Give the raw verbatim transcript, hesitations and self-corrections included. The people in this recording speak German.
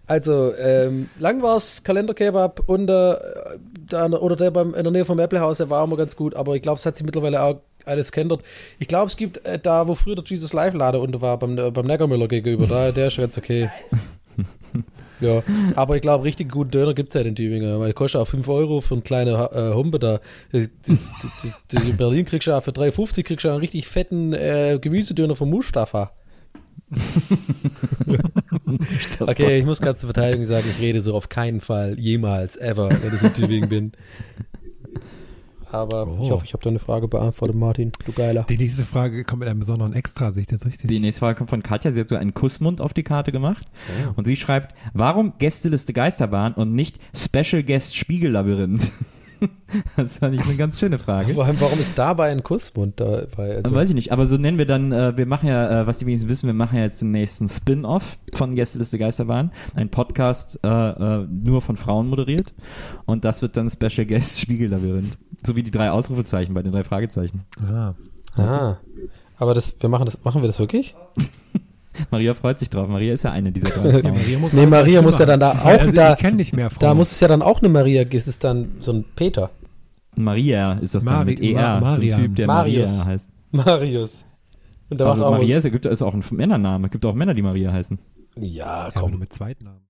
Also, ähm, lang war's Kalenderkebab und äh, da, oder der beim, in der Nähe vom Applehaus, der war immer ganz gut, aber ich glaube, es hat sich mittlerweile auch alles geändert. Ich glaube, es gibt äh, da, wo früher der Jesus Live Laden unten war, beim, äh, beim Neckarmüller gegenüber, da, der ist schon ganz okay. Ja, aber ich glaube, richtig guten Döner gibt es ja in Tübingen. Weil kostet auch fünf Euro für eine kleine äh, Humpe da. Das, das, das, das, in Berlin kriegst du auch für drei fünfzig kriegst du einen richtig fetten äh, Gemüsedöner von Mustafa. Okay, ich muss gerade zur Verteidigung sagen, ich rede so auf keinen Fall jemals, ever, wenn ich in Tübingen bin. Aber oh. ich hoffe, ich habe deine Frage beantwortet, Martin, du Geiler. Die nächste Frage kommt mit einem besonderen Extra, sehe ich das richtig? Die nächste Frage kommt von Katja, sie hat so einen Kussmund auf die Karte gemacht oh. und sie schreibt, warum Gästeliste Geisterbahn und nicht Special Guest Spiegellabyrinth? Das fand ich eine ganz schöne Frage. Vor allem, warum ist dabei ein Kussmund dabei? Also weiß ich nicht, aber so nennen wir dann, äh, wir machen ja, äh, was die wenigsten wissen, wir machen ja jetzt den nächsten Spin-Off von Gästeliste Geisterbahn. Ein Podcast äh, äh, nur von Frauen moderiert und das wird dann Special Guest Spiegellabyrinth. So wie die drei Ausrufezeichen bei den drei Fragezeichen. Ah, ah. Aber das, wir machen das, machen wir das wirklich? Maria freut sich drauf. Maria ist ja eine dieser drei Frauen. Ja, Maria muss, nee, Maria muss ja dann da auch also da. Ich kenne nicht mehr Frauen. Da muss es ja dann auch eine Maria, ist es dann so ein Peter. Maria ist das dann Mari- mit E R. Ma- so ein Typ, der Marius. Maria heißt. Marius. Und der Aber macht auch Maria ist, ist auch ein Männername. Es gibt auch Männer, die Maria heißen. Ja, Ja, komm. mit Zweitnamen.